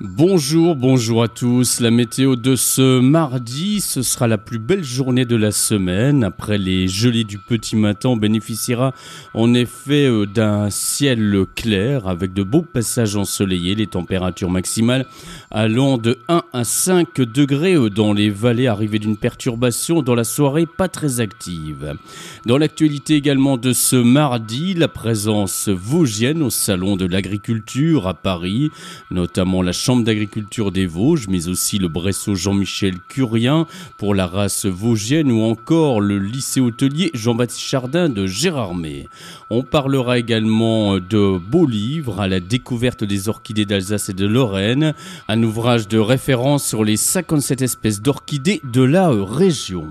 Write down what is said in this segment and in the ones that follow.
Bonjour à tous. La météo de ce mardi, ce sera la plus belle journée de la semaine. Après les gelées du petit matin, on bénéficiera en effet d'un ciel clair avec de beaux passages ensoleillés. Les températures maximales allant de 1 à 5 degrés dans les vallées, arrivées d'une perturbation dans la soirée pas très active. Dans l'actualité également de ce mardi, la présence vosgienne au salon de l'agriculture à Paris, notamment la Chambre d'agriculture des Vosges, mais aussi le Bressaud Jean-Michel Curien pour la race vosgienne ou encore le lycée hôtelier Jean-Baptiste Chardin de Gérardmer. On parlera également de beaux livres à la découverte des orchidées d'Alsace et de Lorraine, un ouvrage de référence sur les 57 espèces d'orchidées de la région.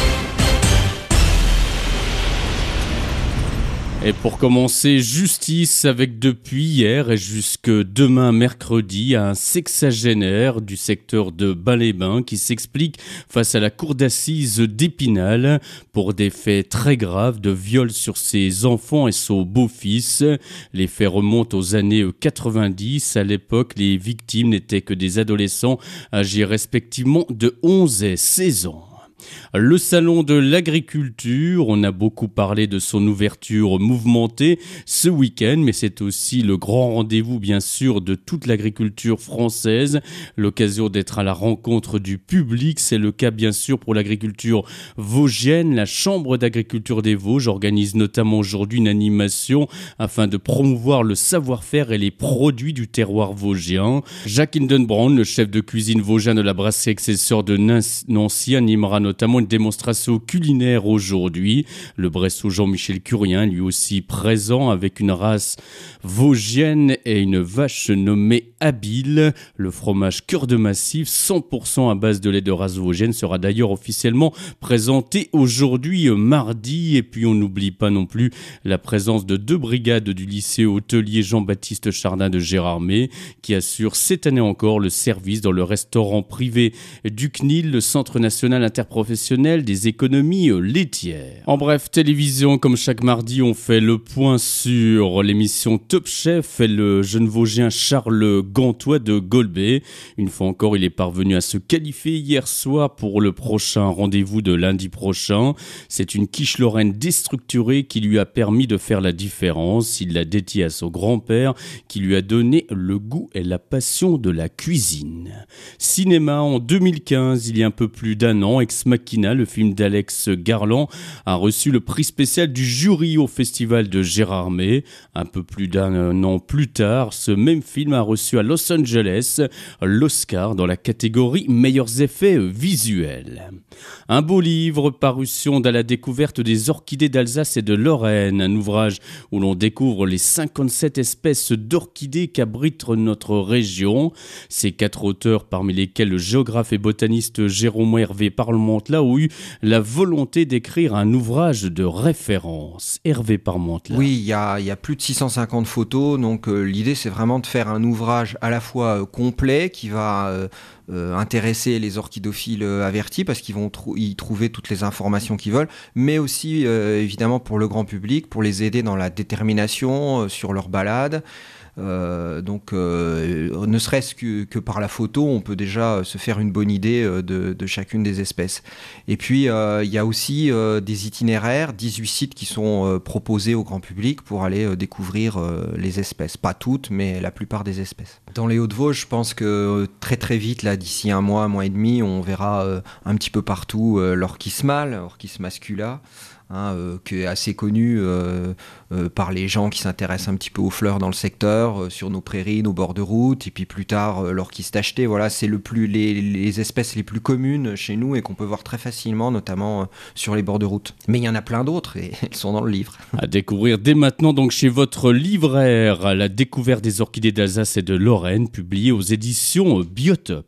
Et pour commencer, justice avec depuis hier et jusque demain mercredi un sexagénaire du secteur de Bains-les-Bains qui s'explique face à la cour d'assises d'Épinal pour des faits très graves de viol sur ses enfants et son beau-fils. Les faits remontent aux années 90. À l'époque, les victimes n'étaient que des adolescents âgés respectivement de 11 et 16 ans. Le salon de l'agriculture, on a beaucoup parlé de son ouverture mouvementée ce week-end, mais c'est aussi le grand rendez-vous bien sûr de toute l'agriculture française, l'occasion d'être à la rencontre du public. C'est le cas bien sûr pour l'agriculture vosgienne. La Chambre d'agriculture des Vosges organise notamment aujourd'hui une animation afin de promouvoir le savoir-faire et les produits du terroir vosgien. Jacques Hindenbrand, le chef de cuisine vosgien de la brasserie Excesseur de Nancy, animera notamment une démonstration culinaire aujourd'hui. Le Bressaud Jean-Michel Curien, lui aussi présent avec une race vosgienne et une vache nommée Habile. Le fromage cœur de massif, 100% à base de lait de race vosgienne, sera d'ailleurs officiellement présenté aujourd'hui mardi. Et puis on n'oublie pas non plus la présence de 2 brigades du lycée hôtelier Jean-Baptiste Chardin de Gérardmer qui assure cette année encore le service dans le restaurant privé du CNIL, le Centre national interprofessionnel des économies laitières. En bref, télévision, comme chaque mardi, on fait le point sur l'émission Top Chef et le jeune vosgien Charles Gantois de Golbet. Une fois encore, il est parvenu à se qualifier hier soir pour le prochain rendez-vous de lundi prochain. C'est une quiche lorraine déstructurée qui lui a permis de faire la différence. Il l'a dédiée à son grand-père qui lui a donné le goût et la passion de la cuisine. Cinéma, en 2015, il y a un peu plus d'un an, Ex Machina, le film d'Alex Garland, a reçu le prix spécial du jury au festival de Gérardmer. Un peu plus d'un an plus tard, ce même film a reçu à Los Angeles l'Oscar dans la catégorie meilleurs effets visuels. Un beau livre, parution à la découverte des orchidées d'Alsace et de Lorraine, un ouvrage où l'on découvre les 57 espèces d'orchidées qu'abrite notre région. Ces 4 auteurs, parmi lesquels le géographe et botaniste Jérôme Hervé Parlementelat, ont eu la volonté d'écrire un ouvrage de référence. Hervé Parlementelat. Oui, il y a plus de 650 photos, donc l'idée c'est vraiment de faire un ouvrage à la fois complet qui va intéresser les orchidophiles avertis parce qu'ils vont y trouver toutes les informations qu'ils veulent, mais aussi évidemment pour le grand public, pour les aider dans la détermination sur leur balade. Donc ne serait-ce que par la photo, on peut déjà se faire une bonne idée de chacune des espèces. Et puis il y a aussi des itinéraires, 18 sites qui sont proposés au grand public pour aller découvrir les espèces. Pas toutes, mais la plupart des espèces. Dans les Hauts-de-Vosges, je pense que très très vite, là, d'ici un mois et demi, on verra un petit peu partout l'orchis mâle, Orchis mascula. Qui est assez connu par les gens qui s'intéressent un petit peu aux fleurs dans le secteur, sur nos prairies, nos bords de route, et puis plus tard l'orchis tacheté. Voilà, c'est les espèces les plus communes chez nous et qu'on peut voir très facilement, notamment sur les bords de route. Mais il y en a plein d'autres et elles sont dans le livre. À découvrir dès maintenant donc chez votre livraire, la découverte des orchidées d'Alsace et de Lorraine, publié aux éditions Biotope.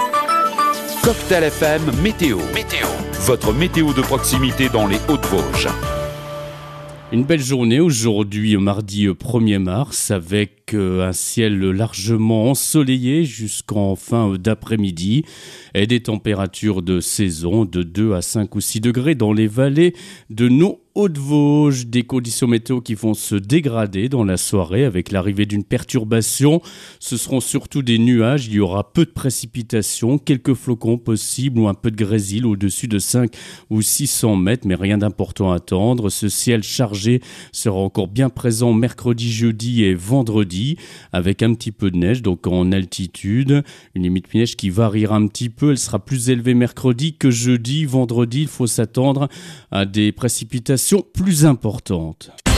Cocktail FM Météo. Votre météo de proximité dans les Hauts-de-Vosges. Une belle journée aujourd'hui, mardi 1er mars, avec avec un ciel largement ensoleillé jusqu'en fin d'après-midi et des températures de saison de 2 à 5 ou 6 degrés dans les vallées de nos Haute-Vosges, des conditions météo qui vont se dégrader dans la soirée avec l'arrivée d'une perturbation. Ce seront surtout des nuages, il y aura peu de précipitations, quelques flocons possibles ou un peu de grésil au-dessus de 5 ou 600 mètres, mais rien d'important à attendre. Ce ciel chargé sera encore bien présent mercredi, jeudi et vendredi avec un petit peu de neige, donc en altitude. Une limite de neige qui variera un petit peu, elle sera plus élevée mercredi que jeudi. Vendredi, il faut s'attendre à des précipitations plus importantes.